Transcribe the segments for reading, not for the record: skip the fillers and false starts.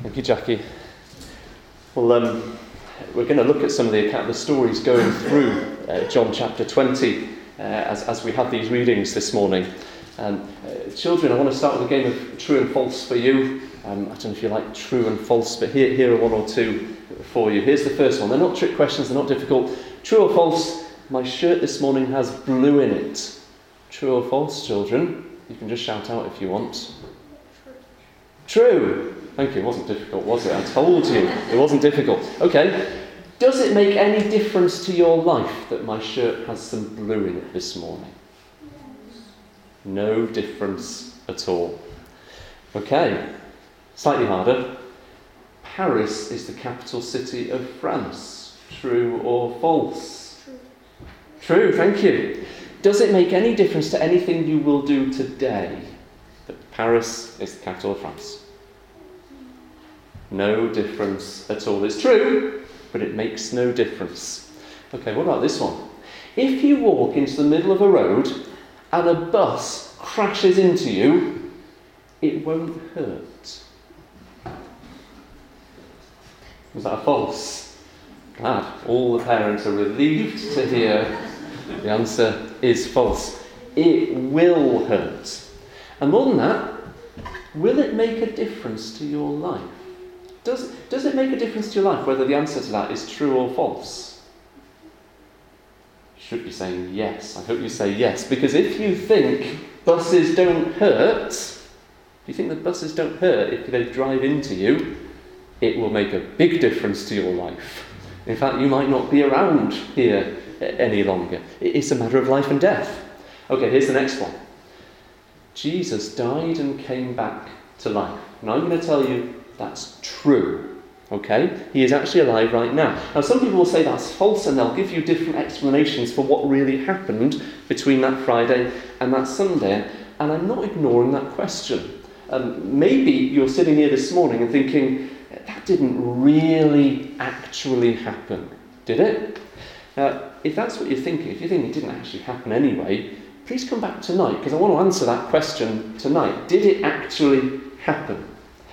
Thank you, Jackie. Well, we're going to look at some of the stories going through John chapter 20 as we have these readings this morning. Children, I want to start with a game of true and false for you. I don't know if you like true and false, but here are one or two for you. Here's the first one. They're not trick questions, they're not difficult. True or false, my shirt this morning has blue in it. True or false, children? You can just shout out if you want. True. Thank you. It wasn't difficult, was it? I told you it wasn't difficult. Okay. Does it make any difference to your life that my shirt has some blue in it this morning? No difference at all. Okay. Slightly harder. Paris is the capital city of France. True or false? True. Thank you. Does it make any difference to anything you will do today that Paris is the capital of France? No difference at all. It's true, but it makes no difference. Okay, what about this one? If you walk into the middle of a road and a bus crashes into you, it won't hurt. Was that a false? Glad. All the parents are relieved to hear the answer is false. It will hurt. And more than that, will it make a difference to your life? Does it make a difference to your life whether the answer to that is true or false? You should be saying yes. I hope you say yes. Because if you think buses don't hurt, if you think that buses don't hurt if they drive into you, it will make a big difference to your life. In fact, you might not be around here any longer. It's a matter of life and death. Okay, here's the next one. Jesus died and came back to life. Now I'm going to tell you that's true. Okay? He is actually alive right now. Now some people will say that's false and they'll give you different explanations for what really happened between that Friday and that Sunday. And I'm not ignoring that question. Maybe you're sitting here this morning and thinking, that didn't really actually happen, did it? If that's what you're thinking, if you think it didn't actually happen anyway, please come back tonight, because I want to answer that question tonight. Did it actually happen?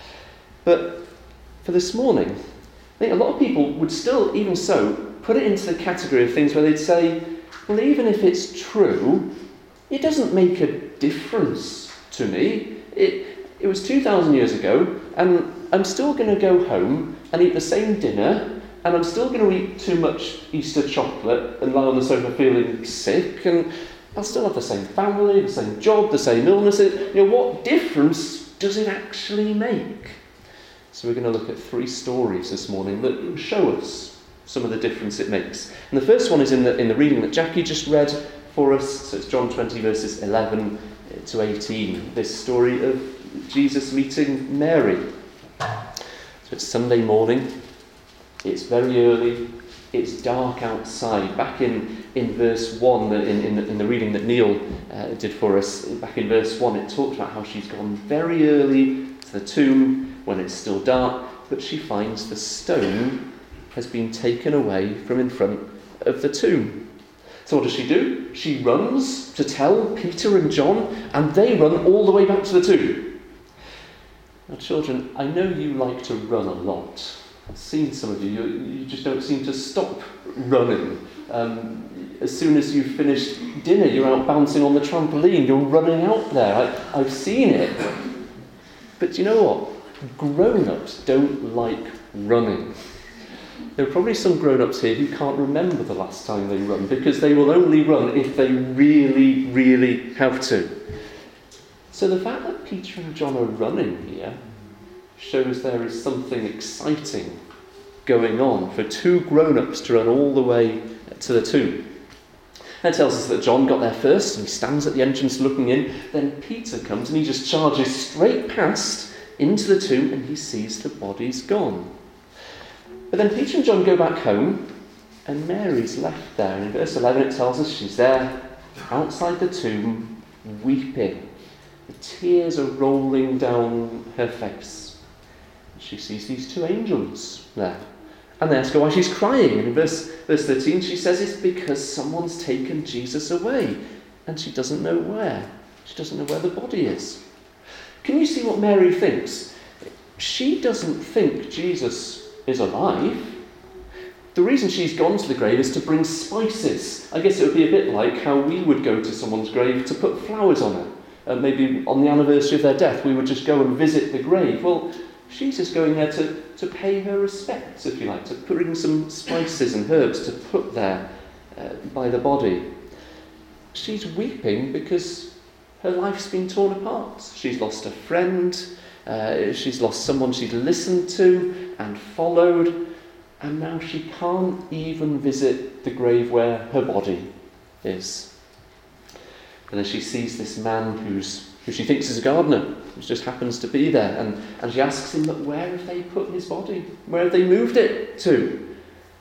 But for this morning, I think a lot of people would still, even so, put it into the category of things where they'd say, well, even if it's true, it doesn't make a difference to me. It was 2,000 years ago, and I'm still going to go home and eat the same dinner, and I'm still going to eat too much Easter chocolate and lie on the sofa feeling sick, and I'll still have the same family, the same job, the same illnesses. What difference does it actually make? So we're going to look at 3 stories this morning that show us some of the difference it makes. And the first one is in the reading that Jackie just read for us. So it's John 20 verses 11 to 18. This story of Jesus meeting Mary. So it's Sunday morning. It's very early. It's dark outside. Back in verse 1, in the reading that Neil did for us, back in verse 1, it talked about how she's gone very early to the tomb when it's still dark, but she finds the stone has been taken away from in front of the tomb. So what does she do? She runs to tell Peter and John, and they run all the way back to the tomb. Now children, I know you like to run a lot. I've seen some of you, you just don't seem to stop running. As soon as you've finished dinner, you're out bouncing on the trampoline, you're running out there. I've seen it. But do you know what? Grown-ups don't like running. There are probably some grown-ups here who can't remember the last time they run, because they will only run if they really, really have to. So the fact that Peter and John are running here shows there is something exciting going on for 2 grown-ups to run all the way to the tomb. That tells us that John got there first and he stands at the entrance looking in. Then Peter comes and he just charges straight past into the tomb and he sees the body's gone. But then Peter and John go back home and Mary's left there. And in verse 11 it tells us she's there outside the tomb weeping. The tears are rolling down her face. She sees these 2 angels there. And they ask her why she's crying. And in verse 13 she says it's because someone's taken Jesus away. And she doesn't know where. She doesn't know where the body is. Can you see what Mary thinks? she doesn't think Jesus is alive. The reason she's gone to the grave is to bring spices. I guess it would be a bit like how we would go to someone's grave to put flowers on it. Maybe on the anniversary of their death, we would just go and visit the grave. Well, she's just going there to pay her respects, if you like, to bring some spices and herbs to put there by the body. She's weeping because her life's been torn apart. She's lost a friend, she's lost someone she'd listened to and followed, and now she can't even visit the grave where her body is. And then she sees this man who she thinks is a gardener, who just happens to be there, and she asks him, "But where have they put his body? Where have they moved it to?"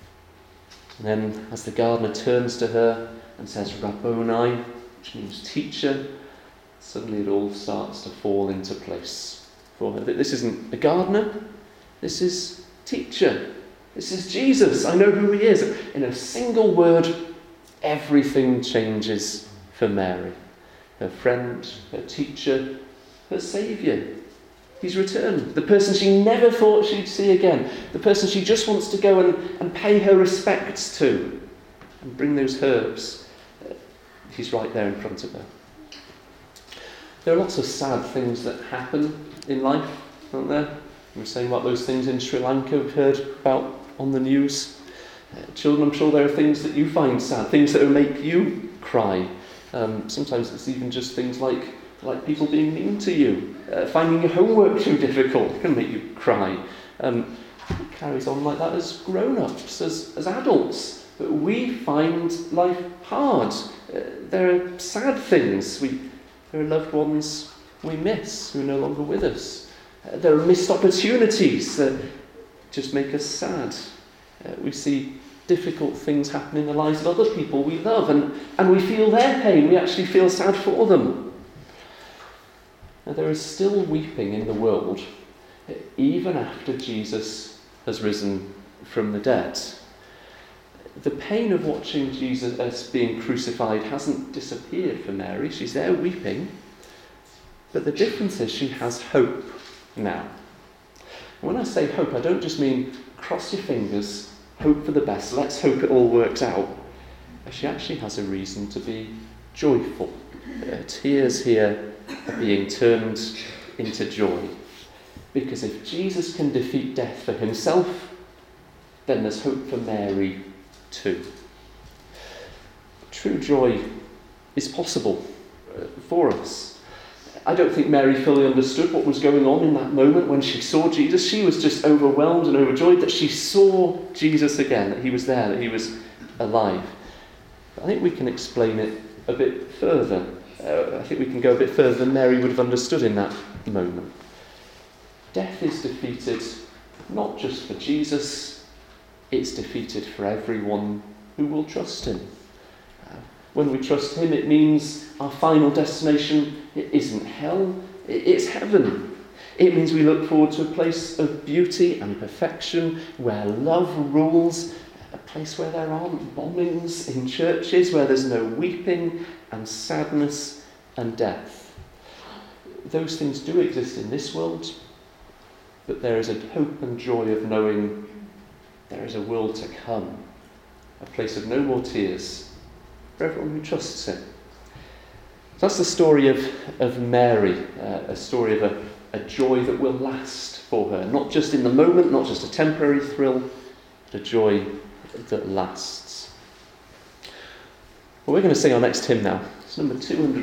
And then as the gardener turns to her and says, "Rabboni," which means teacher, suddenly it all starts to fall into place for her. This isn't a gardener, this is teacher. This is Jesus. I know who he is. In a single word, everything changes for Mary. Her friend, her teacher, her saviour. He's returned. The person she never thought she'd see again. The person she just wants to go and pay her respects to and bring those herbs. He's right there in front of her. There are lots of sad things that happen in life, aren't there? We were saying about those things in Sri Lanka we've heard about on the news. Children, I'm sure there are things that you find sad, things that will make you cry. Sometimes it's even just things like people being mean to you, finding your homework too difficult can make you cry. It carries on like that as grown-ups, as adults. But we find life hard. There are sad things. There are loved ones we miss who are no longer with us. There are missed opportunities that just make us sad. We see difficult things happen in the lives of other people we love, and we feel their pain. We actually feel sad for them. Now, there is still weeping in the world, even after Jesus has risen from the dead. The pain of watching Jesus being crucified hasn't disappeared for Mary. She's there weeping. But the difference is she has hope now. When I say hope, I don't just mean cross your fingers, hope for the best, let's hope it all works out. She actually has a reason to be joyful. Tears here are being turned into joy. Because if Jesus can defeat death for himself, then there's hope for Mary too. True joy is possible for us. I don't think Mary fully understood what was going on in that moment when she saw Jesus. She was just overwhelmed and overjoyed that she saw Jesus again, that he was there, that he was alive. But I think we can explain it a bit further. I think we can go a bit further than Mary would have understood in that moment. Death is defeated not just for Jesus, it's defeated for everyone who will trust him. When we trust him, it means our final destination isn't hell, it's heaven. It means we look forward to a place of beauty and perfection where love rules, a place where there aren't bombings in churches, where there's no weeping and sadness and death. Those things do exist in this world, but there is a hope and joy of knowing there is a world to come, a place of no more tears, for everyone who trusts him. So that's the story of Mary, a story of a joy that will last for her, not just in the moment, not just a temporary thrill, but a joy that lasts. Well, we're going to sing our next hymn now. It's number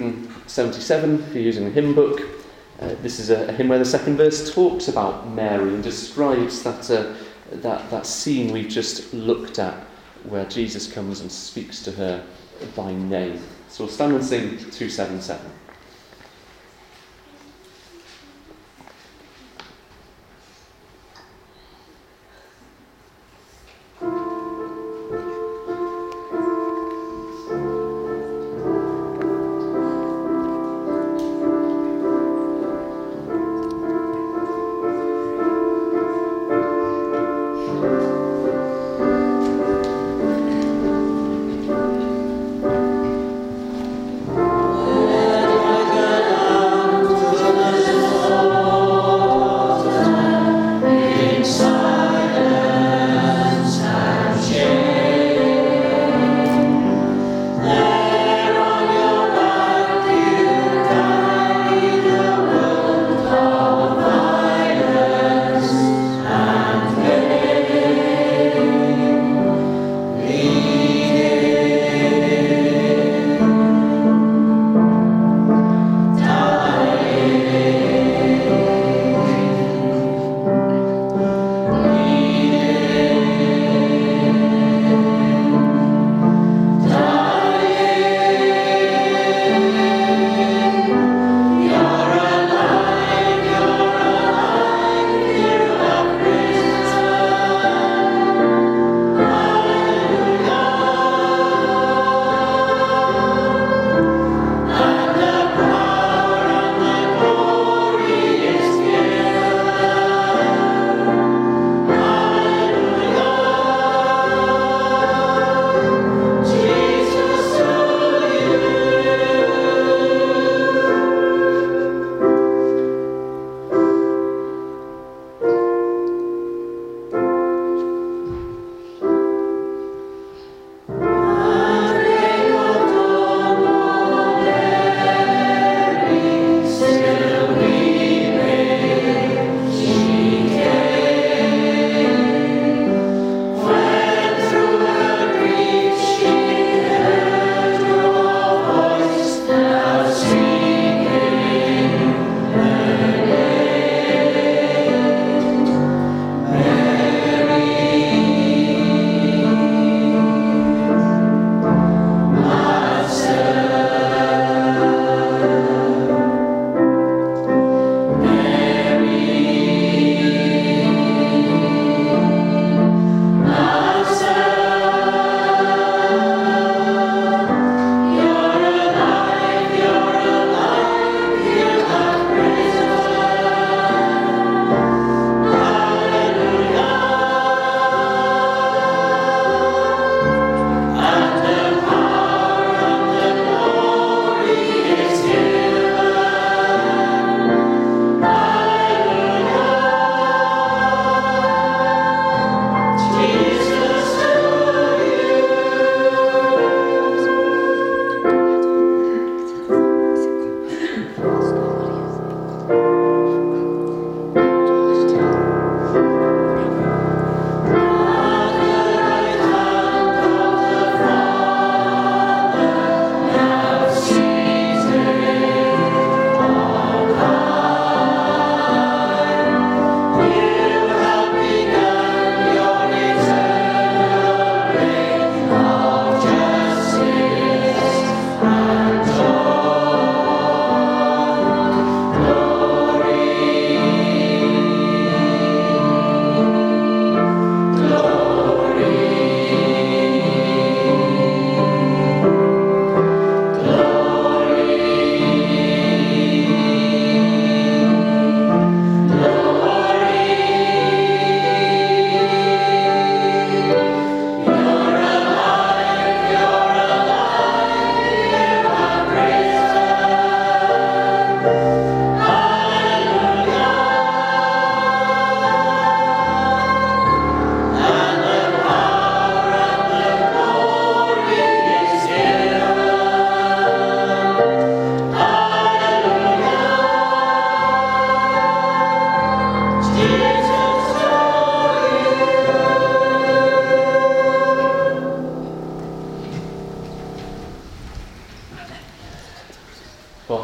277 if you're using the hymn book. This is a hymn where the second verse talks about Mary and describes that scene we've just looked at, where Jesus comes and speaks to her by name. So we'll stand and sing 277. Let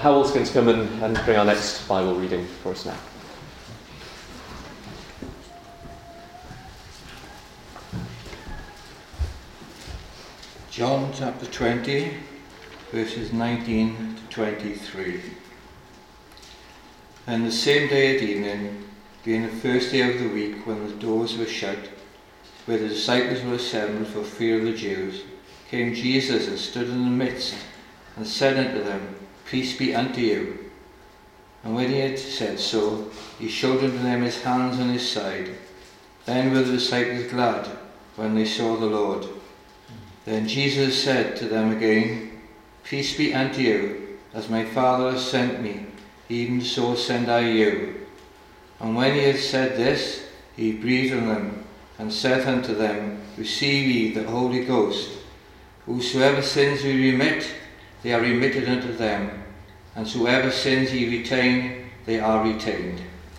Howell's going to come and bring our next Bible reading for us now. John chapter 20, verses 19 to 23. And the same day at evening, being the first day of the week, when the doors were shut, where the disciples were assembled for fear of the Jews, came Jesus and stood in the midst, and said unto them, Peace be unto you. And when he had said so, he showed unto them his hands and his side. Then were the disciples glad when they saw the Lord. Then Jesus said to them again, Peace be unto you, as my Father has sent me, even so send I you. And when he had said this, he breathed on them, and said unto them, Receive ye the Holy Ghost. Whosoever sins ye remit, they are remitted unto them, and whosoever sins ye retain, they are retained.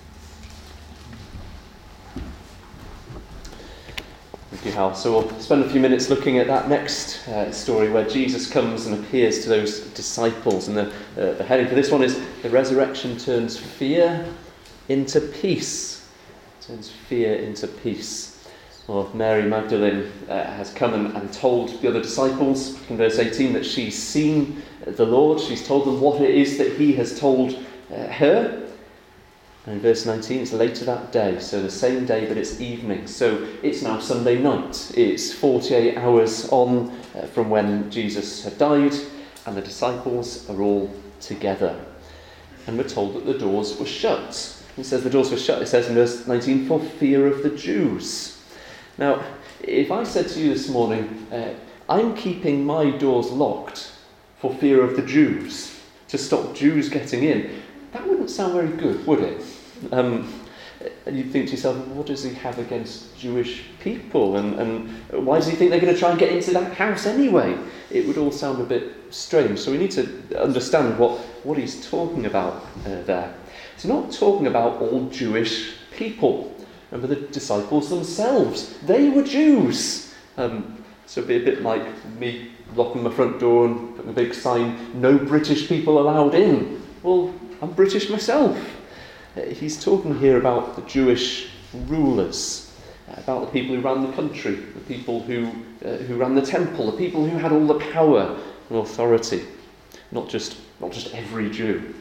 Thank you, Hal. So we'll spend a few minutes looking at that next story where Jesus comes and appears to those disciples. And the heading for this one is The Resurrection Turns Fear into Peace. Turns fear into peace. Well, Mary Magdalene has come and told the other disciples in verse 18 that she's seen the Lord. She's told them what it is that he has told her. And in verse 19, it's later that day, so the same day, but it's evening. So it's now Sunday night. It's 48 hours on from when Jesus had died, and the disciples are all together. And we're told that the doors were shut. It says the doors were shut, it says in verse 19, for fear of the Jews. Now, if I said to you this morning, I'm keeping my doors locked for fear of the Jews, to stop Jews getting in, that wouldn't sound very good, would it? And you'd think to yourself, what does he have against Jewish people? And why does he think they're going to try and get into that house anyway? It would all sound a bit strange. So we need to understand what he's talking about there. He's not talking about all Jewish people. Remember the disciples themselves. They were Jews. So it'd be a bit like me locking my front door and putting a big sign, no British people allowed in. Well, I'm British myself. He's talking here about the Jewish rulers, about the people who ran the country, the people who ran the temple, the people who had all the power and authority, not just every Jew.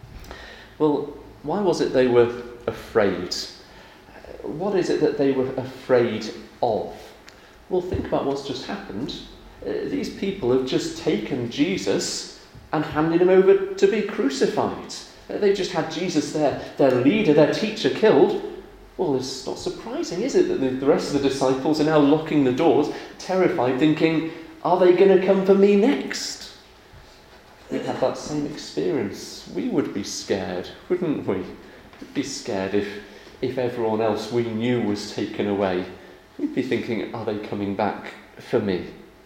Well, why was it they were afraid? What is it that they were afraid of? Well, think about what's just happened. These people have just taken Jesus and handed him over to be crucified. They've just had Jesus, their leader, their teacher, killed. Well, it's not surprising, is it, that the rest of the disciples are now locking the doors, terrified, thinking, are they going to come for me next? We'd have that same experience. We would be scared, wouldn't we? We'd be scared if everyone else we knew was taken away. We'd be thinking, are they coming back for me?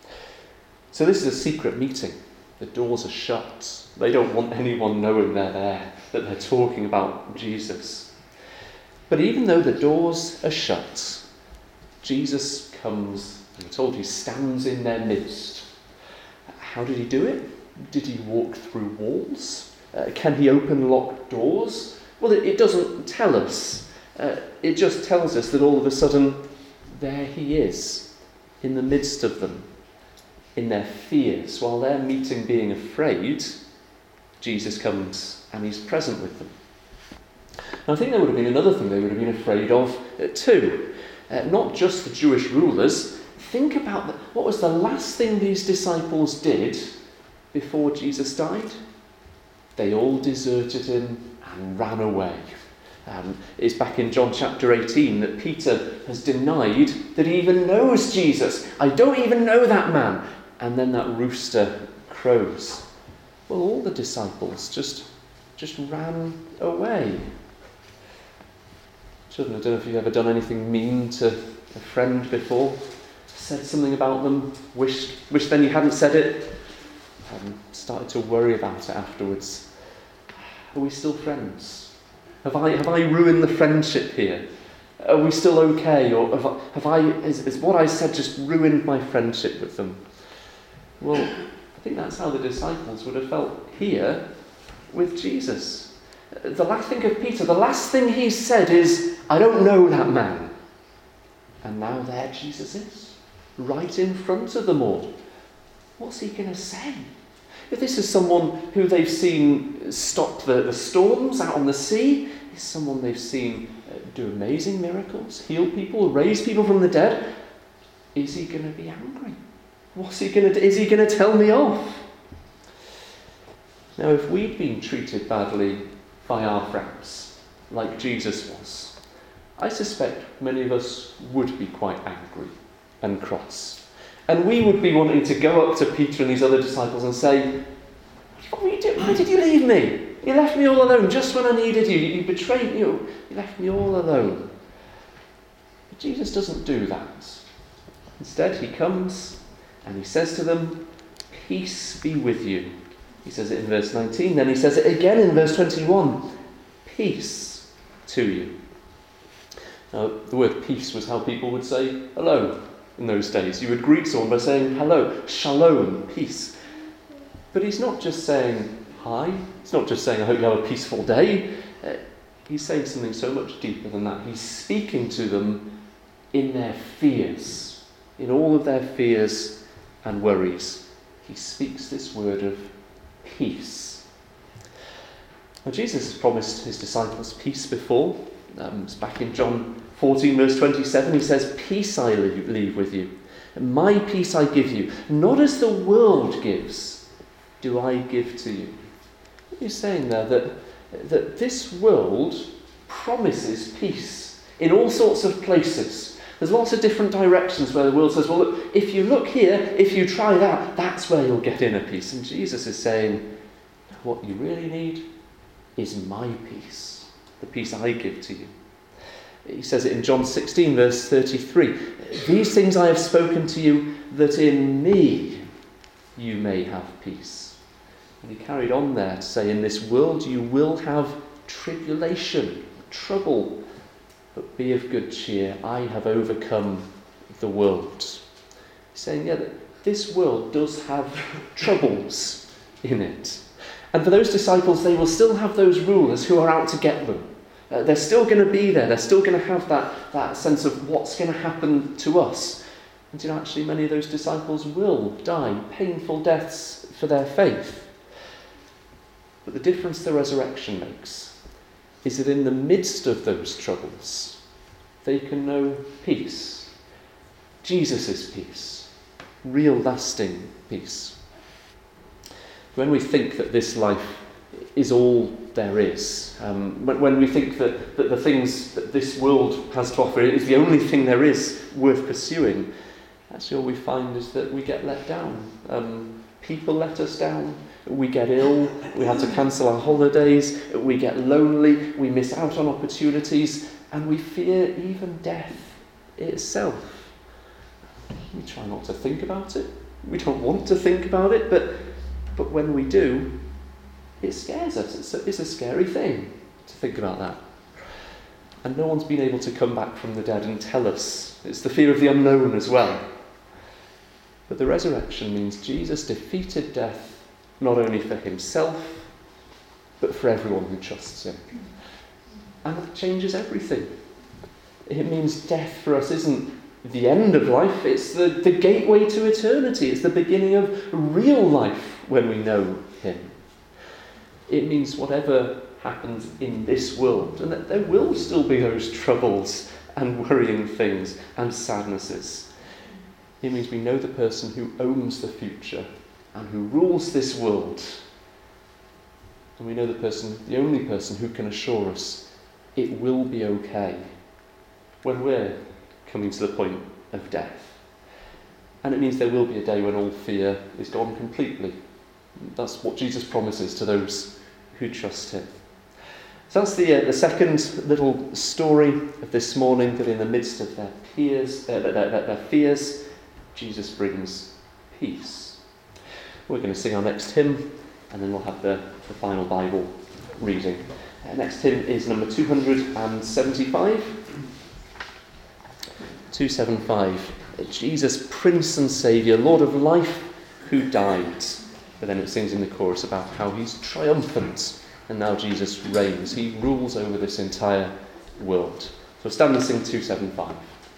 So this is a secret meeting. The doors are shut. They don't want anyone knowing they're there, that they're talking about Jesus. But even though the doors are shut, Jesus comes, and we're told he stands in their midst. How did he do it? Did he walk through walls? Can he open locked doors? Well, it doesn't tell us. It just tells us that all of a sudden, there he is, in the midst of them, in their fears. While they're meeting being afraid, Jesus comes and he's present with them. Now, I think there would have been another thing they would have been afraid of too. Not just the Jewish rulers. Think about what was the last thing these disciples did before Jesus died? They all deserted him and ran away. It's back in John chapter 18 that Peter has denied that he even knows Jesus. I don't even know that man. And then that rooster crows. Well, all the disciples just ran away. Children, I don't know if you've ever done anything mean to a friend before. Said something about them, wished then you hadn't said it. Started to worry about it afterwards. Are we still friends? Have I ruined the friendship here? Are we still okay? Or has what I said just ruined my friendship with them? Well, I think that's how the disciples would have felt here. with Jesus. Think of Peter. The last thing he said is, I don't know that man. And now there Jesus is, right in front of them all. What's he going to say? If this is someone who they've seen stop the storms out on the sea, is someone they've seen do amazing miracles, heal people, raise people from the dead, is he going to be angry? What's he going to do? Is he going to tell me off? Now, if we'd been treated badly by our friends, like Jesus was, I suspect many of us would be quite angry and cross. And we would be wanting to go up to Peter and these other disciples and say, what were you doing? Why did you leave me? You left me all alone just when I needed you. You betrayed me. You left me all alone. But Jesus doesn't do that. Instead, he comes and he says to them, peace be with you. He says it in verse 19. Then he says it again in verse 21. Peace to you. Now, the word peace was how people would say hello in those days. You would greet someone by saying hello, shalom, peace. But he's not just saying hi. He's not just saying, I hope you have a peaceful day. He's saying something so much deeper than that. He's speaking to them in their fears, in all of their fears and worries. He speaks this word of peace. Now, Jesus has promised his disciples peace before. It's back in John 14 verse 27, he says, peace I leave with you. My peace I give you. Not as the world gives, do I give to you. He's saying there that this world promises peace in all sorts of places. There's lots of different directions where the world says, well, look, if you look here, if you try that, that's where you'll get inner peace. And Jesus is saying, what you really need is my peace, the peace I give to you. He says it in John 16, verse 33. These things I have spoken to you, that in me you may have peace. And he carried on there to say, in this world you will have tribulation, trouble, but be of good cheer. I have overcome the world. He's saying, yeah, that this world does have troubles in it. And for those disciples, they will still have those rulers who are out to get them. They're still going to be there. They're still going to have that sense of what's going to happen to us. And actually many of those disciples will die painful deaths for their faith. But the difference the resurrection makes is that in the midst of those troubles, they can know peace. Jesus' peace. Real lasting peace. When we think that this life is all there is, when we think that the things that this world has to offer is the only thing there is worth pursuing, actually all we find is that we get let down. People let us down, we get ill, we have to cancel our holidays, we get lonely, we miss out on opportunities, and we fear even death itself. We try not to think about it, we don't want to think about it, but when we do, it scares us. It's a scary thing to think about that. And no one's been able to come back from the dead and tell us. It's the fear of the unknown as well. But the resurrection means Jesus defeated death not only for himself, but for everyone who trusts him. And that changes everything. It means death for us isn't the end of life, it's the gateway to eternity. It's the beginning of real life when we know him. It means whatever happens in this world, and that there will still be those troubles and worrying things and sadnesses. It means we know the person who owns the future and who rules this world. And we know the only person who can assure us it will be okay when we're coming to the point of death. And it means there will be a day when all fear is gone completely. That's what Jesus promises to those who trust him. So that's the second little story of this morning, that in the midst of their fears, Jesus brings peace. We're going to sing our next hymn, and then we'll have the final Bible reading. Next hymn is number 275. 275. Jesus, Prince and Saviour, Lord of life, who died. But then it sings in the chorus about how he's triumphant And now Jesus reigns. He rules over this entire world. So stand and sing 275.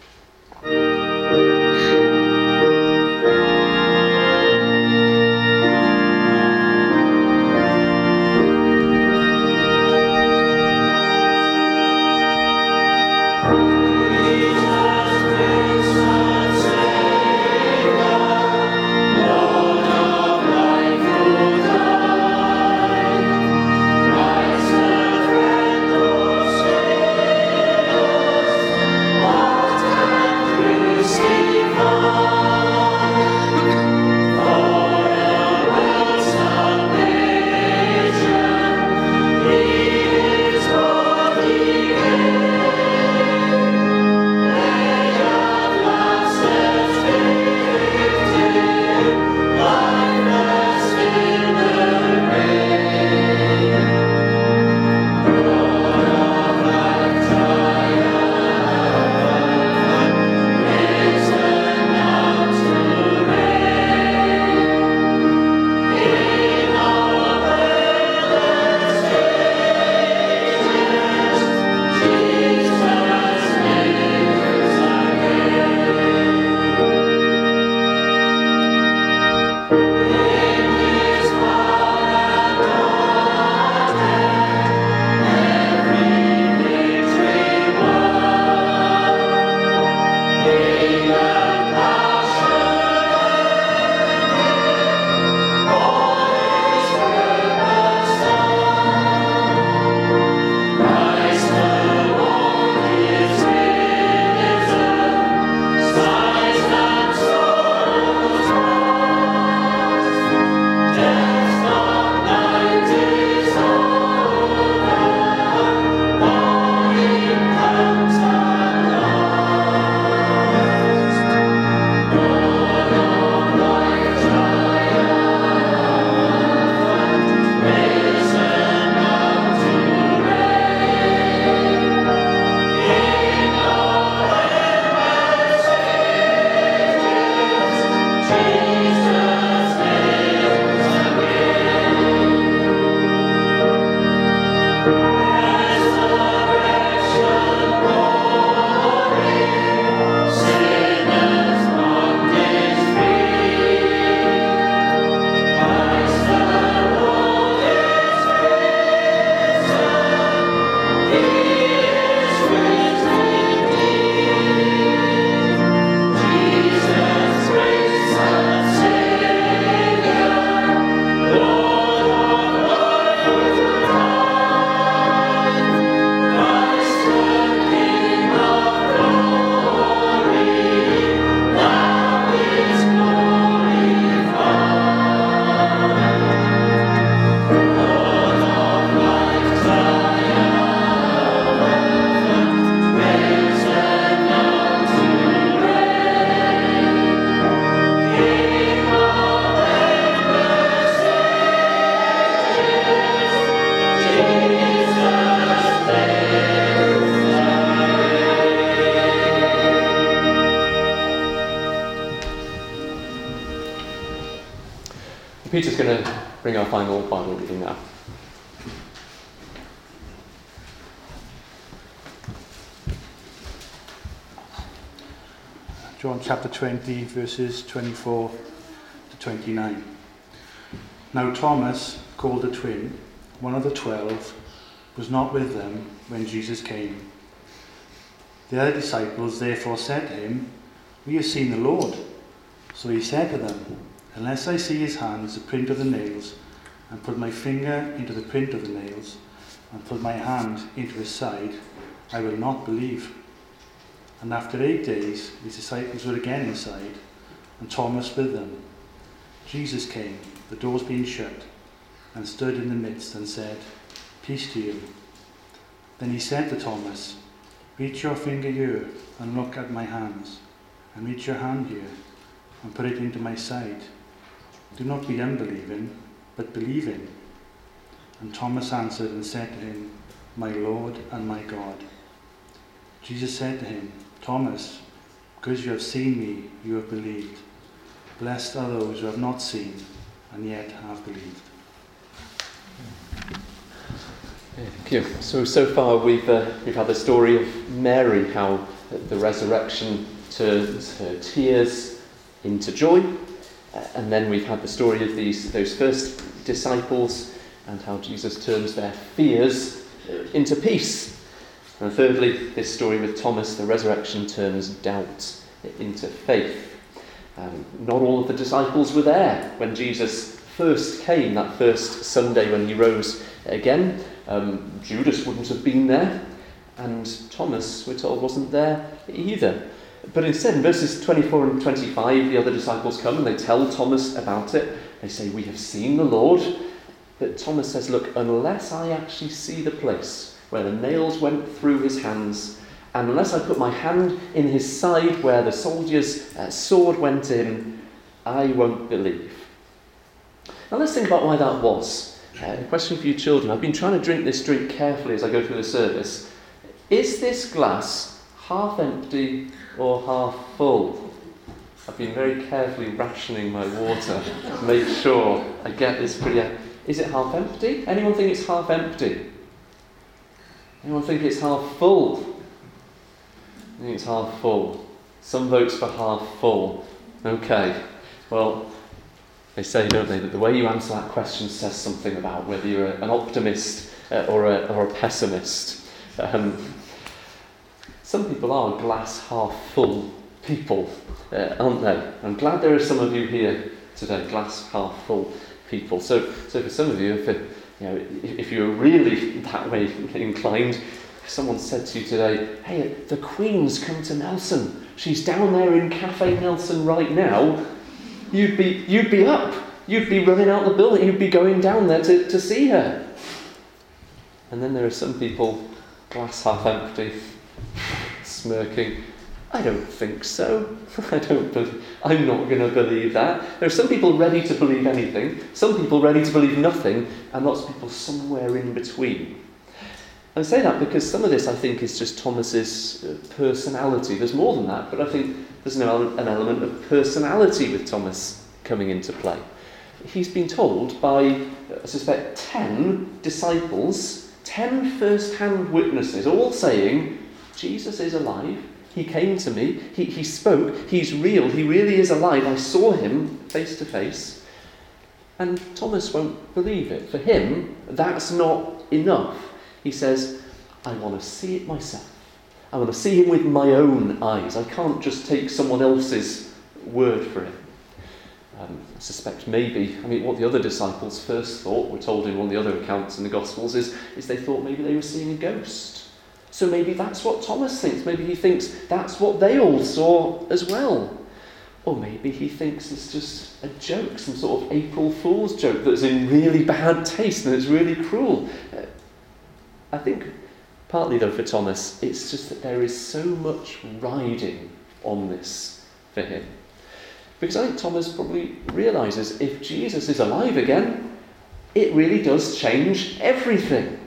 Peter's going to bring our final Bible reading now. John chapter 20, verses 24 to 29. Now Thomas, called the twin, one of the 12, was not with them when Jesus came. The other disciples therefore said to him, "We have seen the Lord." So he said to them, "Unless I see his hands, the print of the nails, and put my finger into the print of the nails, and put my hand into his side, I will not believe." And after 8 days, his disciples were again inside, and Thomas with them. Jesus came, the doors being shut, and stood in the midst and said, "Peace to you." Then he said to Thomas, "Reach your finger here and look at my hands, and reach your hand here and put it into my side. Do not be unbelieving, but believing." And Thomas answered and said to him, "My Lord and my God." Jesus said to him, "Thomas, because you have seen me, you have believed. Blessed are those who have not seen and yet have believed." Thank you. So far we've had the story of Mary, how the resurrection turns her tears into joy, and then we've had the story of those first disciples and how Jesus turns their fears into peace. And thirdly, this story with Thomas, the resurrection turns doubt into faith. Not all of the disciples were there when Jesus first came, that first Sunday when he rose again. Judas wouldn't have been there, and Thomas, we're told, wasn't there either. But instead, in verses 24 and 25, the other disciples come and they tell Thomas about it. They say, "We have seen the Lord." But Thomas says, "Look, unless I actually see the place where the nails went through his hands, and unless I put my hand in his side where the soldier's sword went in, I won't believe." Now let's think about why that was. A question for you children. I've been trying to drink this drink carefully as I go through the service. Is this glass half empty or half full? I've been very carefully rationing my water to make sure I get this pretty... Is it half empty? Anyone think it's half empty? Anyone think it's half full? I think it's half full. Some votes for half full. Okay. Well, they say, don't they, that the way you answer that question says something about whether you're an optimist or a pessimist. Some people are glass half full people, aren't they? I'm glad there are some of you here today, glass half full people. So for some of you, if you're really that way inclined, if someone said to you today, "Hey, the Queen's come to Nelson. She's down there in Cafe Nelson right now," you'd be up. You'd be running out the building. You'd be going down there to see her. And then there are some people, glass half empty, smirking. "I don't think so. I'm not going to believe that." There are some people ready to believe anything, some people ready to believe nothing, and lots of people somewhere in between. I say that because some of this, I think, is just Thomas's personality. There's more than that, but I think there's an element of personality with Thomas coming into play. He's been told by, I suspect, 10 disciples, 10 first-hand witnesses, all saying, "Jesus is alive. He came to me. He spoke. He's real. He really is alive. I saw him face to face." And Thomas won't believe it. For him, that's not enough. He says, "I want to see it myself. I want to see him with my own eyes. I can't just take someone else's word for it." I suspect what the other disciples first thought, we're told in one of the other accounts in the Gospels, is they thought maybe they were seeing a ghost. So maybe that's what Thomas thinks. Maybe he thinks that's what they all saw as well. Or maybe he thinks it's just a joke, some sort of April Fool's joke that's in really bad taste and it's really cruel. I think partly, though, for Thomas, it's just that there is so much riding on this for him. Because I think Thomas probably realises if Jesus is alive again, it really does change everything.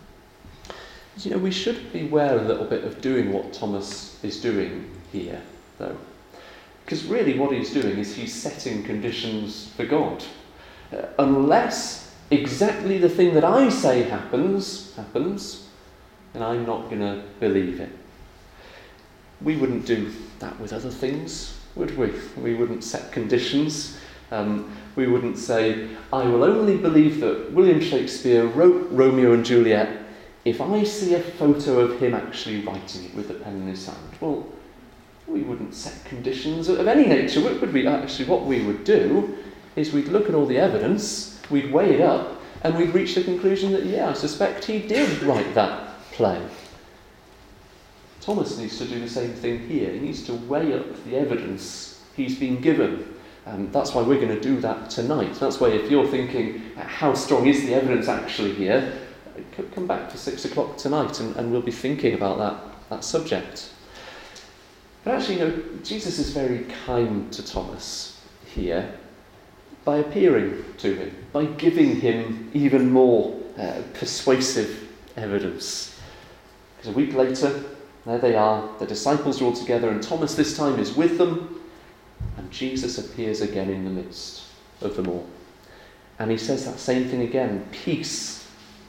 We should beware a little bit of doing what Thomas is doing here, though. Because really what he's doing is he's setting conditions for God. Unless exactly the thing that I say happens, then I'm not going to believe it. We wouldn't do that with other things, would we? We wouldn't set conditions. We wouldn't say, "I will only believe that William Shakespeare wrote Romeo and Juliet if I see a photo of him actually writing it with a pen in his hand." Well, we wouldn't set conditions of any nature, would we? Actually, what we would do is we'd look at all the evidence, we'd weigh it up, and we'd reach the conclusion that, I suspect he did write that play. Thomas needs to do the same thing here. He needs to weigh up the evidence he's been given. That's why we're going to do that tonight. That's why if you're thinking, how strong is the evidence actually here, come back to 6 o'clock tonight and we'll be thinking about that subject. But actually, Jesus is very kind to Thomas here by appearing to him, by giving him even more persuasive evidence. Because a week later, there they are, the disciples are all together, and Thomas this time is with them, and Jesus appears again in the midst of them all. And he says that same thing again, "Peace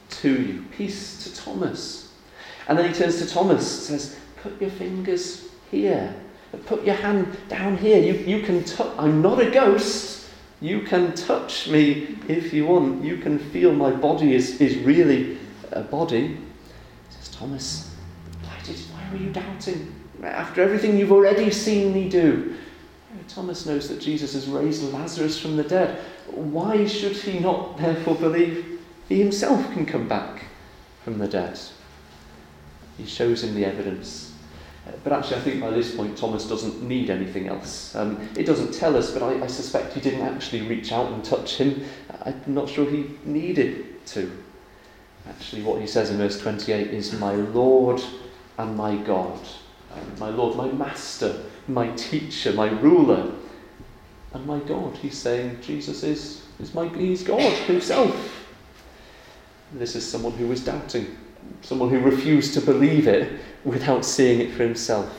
to you. Peace to Thomas. And then he turns to Thomas and says, put your fingers here. Put your hand down here. You can touch. I'm not a ghost. You can touch me if you want. You can feel my body is really a body. He says, Thomas, why were you doubting? After everything you've already seen me do. Thomas knows that Jesus has raised Lazarus from the dead. Why should he not therefore believe he himself can come back from the dead? He shows him the evidence. But actually, I think by this point, Thomas doesn't need anything else. It doesn't tell us, but I suspect he didn't actually reach out and touch him. I'm not sure he needed to. Actually, what he says in verse 28 is, my Lord and my God. My Lord, my Master, my Teacher, my Ruler, and my God. He's saying Jesus he's God himself. This is someone who was doubting. Someone who refused to believe it without seeing it for himself.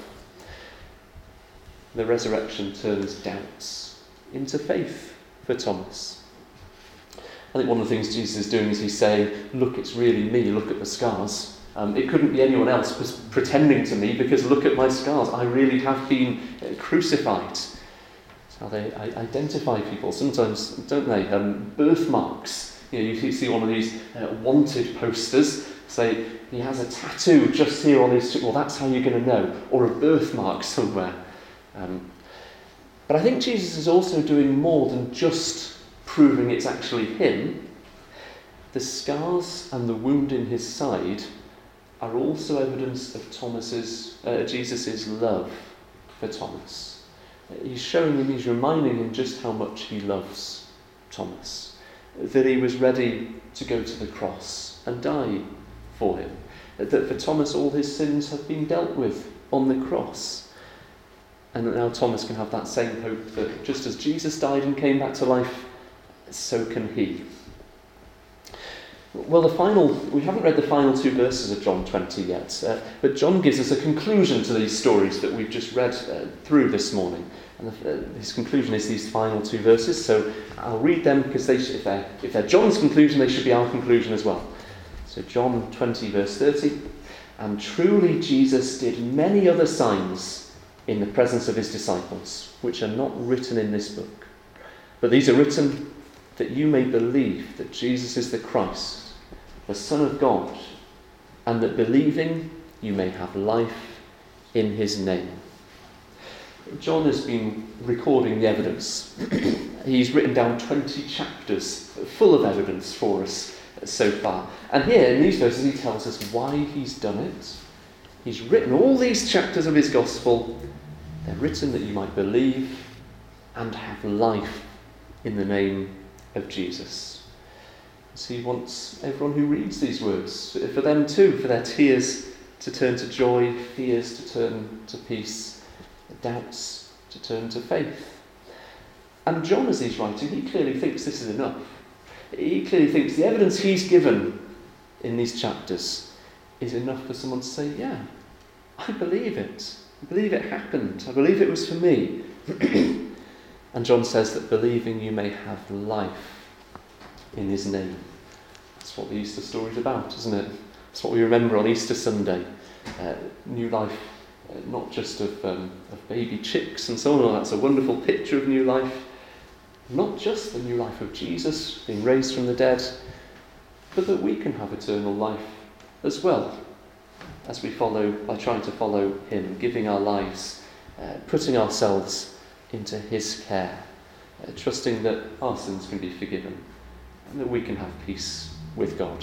The resurrection turns doubts into faith for Thomas. I think one of the things Jesus is doing is he's saying, look, it's really me, look at the scars. It couldn't be anyone else pretending to me, because look at my scars. I really have been crucified. That's how they identify people sometimes, don't they? Birthmarks. You see one of these wanted posters, say he has a tattoo just here on his cheek. Well, that's how you're going to know. Or a birthmark somewhere. But I think Jesus is also doing more than just proving it's actually him. The scars and the wound in his side are also evidence of Jesus's love for Thomas. He's showing him, he's reminding him just how much he loves Thomas. That he was ready to go to the cross and die for him. That for Thomas all his sins have been dealt with on the cross. And that now Thomas can have that same hope that just as Jesus died and came back to life, so can he. Well, we haven't read the final 2 verses of John 20 yet, but John gives us a conclusion to these stories that we've just read through this morning. And his conclusion is these final 2 verses, so I'll read them because if they're John's conclusion, they should be our conclusion as well. So John 20 verse 30, and truly Jesus did many other signs in the presence of his disciples, which are not written in this book. But these are written that you may believe that Jesus is the Christ, the Son of God, and that believing you may have life in his name. John has been recording the evidence. He's written down 20 chapters full of evidence for us so far. And here in these verses he tells us why he's done it. He's written all these chapters of his gospel. They're written that you might believe and have life in the name of Jesus. So he wants everyone who reads these words, for them too, for their tears to turn to joy, fears to turn to peace, doubts to turn to faith. And John, as he's writing, he clearly thinks this is enough. He clearly thinks the evidence he's given in these chapters is enough for someone to say, yeah, I believe it. I believe it happened. I believe it was for me. And John says that believing you may have life in his name. That's what the Easter story is about, isn't it? That's what we remember on Easter Sunday. New life, not just of baby chicks and so on. That's a wonderful picture of new life. Not just the new life of Jesus being raised from the dead, but that we can have eternal life as well, as we follow, by trying to follow him, giving our lives, putting ourselves into his care, trusting that our sins can be forgiven and that we can have peace with God.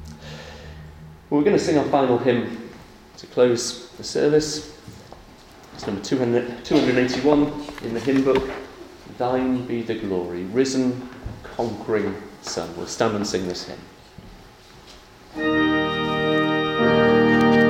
Well, we're going to sing our final hymn to close the service. It's number 281 in the hymn book. Thine be the glory, risen, conquering Son. We'll stand and sing this hymn.